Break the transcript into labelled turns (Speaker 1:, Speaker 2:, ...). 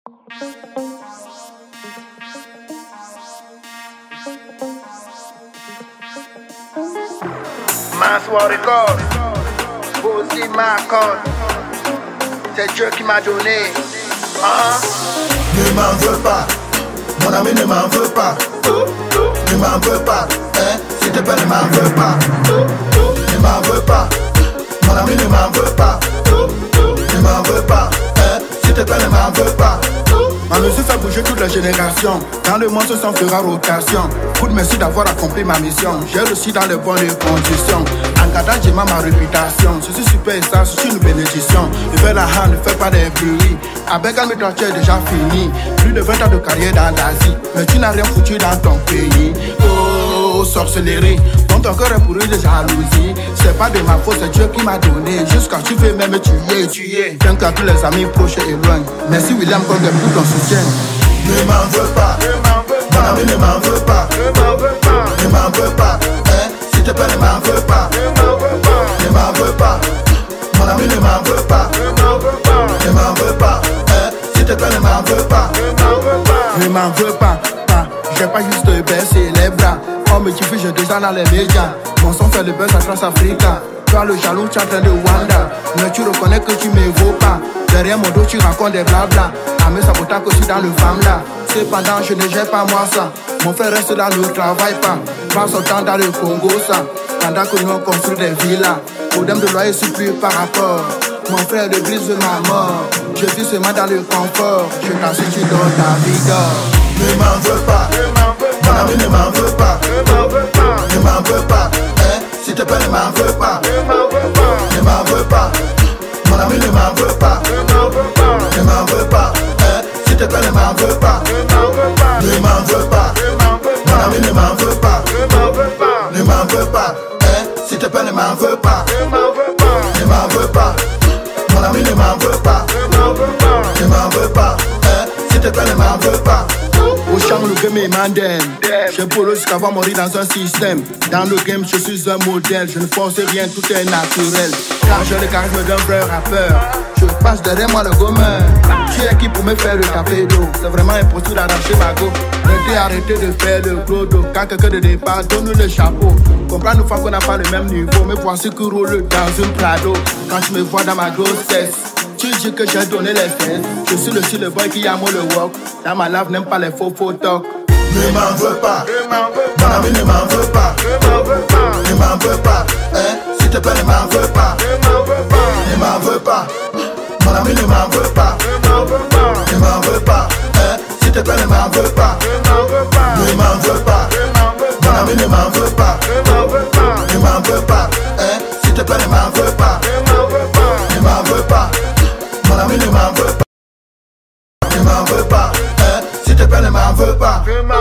Speaker 1: Maswa Record, Bossy Macon, c'est Dieu qui m'a donné.
Speaker 2: Ne m'en veux pas, mon ami ne m'en veut pas. Ne m'en veux pas, hein, s'il te plaît ne m'en veux pas. Ne m'en veux pas, mon ami ne m'en veut pas. Ne m'en veux pas, hein, s'il te plaît ne m'en veux pas. Ma musique fait bouger toute la génération. Dans le monde, ce son fera rotation. Good merci d'avoir accompli ma mission. J'ai réussi dans les bonnes conditions. En gardant, j'ai ma réputation. Je suis super star, je suis une bénédiction. Je fais la hand, ne fais pas des bruits. Avec un méthode, tu es déjà fini. Plus de 20 ans de carrière dans l'Asie. Mais tu n'as rien foutu dans ton pays. Oh, sorcellerie. Ton cœur est pourri de jalousie. C'est pas de ma faute, c'est Dieu qui m'a donné. Jusqu'à tu veux même tuer. T'inquiète à tous les amis proches et loin. Merci William Colden pour ton soutien. Ne m'en veux pas, mon ami ne m'en veut pas. Ne m'en veux pas, hein, s'il te plaît ne m'en veux pas. Ne m'en veux pas, mon ami ne m'en veut pas. Ne m'en veux pas, hein, s'il te plaît ne m'en veux pas. Ne m'en veux pas, j'ai pas juste baissé les bras. On me diffuse, je déjà dans les médias. Mon son fait le buzz à Transafrica. Toi le jaloux, tu es en train de Wanda. Mais tu reconnais que tu m'évoques pas. Derrière mon dos, tu racontes des blabla. À me saboter aussi dans le femme là. Cependant, je ne gère pas moi ça. Mon frère reste là, ne travaille pas. Passe son temps dans le Congo ça. Pendant que nous on construit des villas. Problème de loyer supplié par rapport. Mon frère le brise de ma mort. Je vis seulement dans le confort. Je t'assure, tu dors ta vie d'or. Ne m'en veux pas, mon ami ne m'en veut pas. Ne m'en veux pas, hein, s'il te plaît ne m'en veux pas. Ne m'en veux pas, mon ami ne m'en veut pas. Ne m'en veux pas, hein, s'il te plaît ne m'en veux pas. Ne m'en veux pas, mon ami ne m'en veut pas. Ne m'en veux pas, hein, s'il te plaît ne m'en veut pas. Ne m'en veux pas, mon ami ne m'en veut pas. Ne m'en veux pas, hein, s'il te plaît ne m'en veut pas. Au champ, le game est mandem. Je polo jusqu'à voir mourir dans un système. Dans le game, je suis un modèle. Je ne force rien, tout est naturel. Car j'ai le charisme d'un vrai rappeur. Je passe derrière moi le gommeur. Tu es qui pour me faire le café d'eau? C'est vraiment impossible d'arracher ma go. Arrêtez de faire le gros dos. Quand quelqu'un de départ, donne le chapeau. Comprends une fois qu'on n'a pas le même niveau. Mais voici que roule dans un Prado. Quand tu me vois dans ma grossesse, tu dis que j'ai donné les fesses. Je suis le style boy qui a moi le walk. Dans ma lave, n'aime pas les faux talk. Ne m'en veux pas, mon ami ne m'en veut pas. Ne m'en veux pas, hein, s'il te plaît ne m'en veux pas. Ne m'en veux pas, mon ami ne m'en veut pas. Ne m'en veux pas, hein, s'il te plaît ne m'en veux pas. Ne m'en veux pas, mon ami ne m'en veut pas. Ne m'en veux pas, hein, s'il te plaît ne m'en veux pas. Ne m'en veux pas, mon ami ne m'en veut pas. Ne m'en veux pas, hein, s'il te plaît ne m'en veux pas.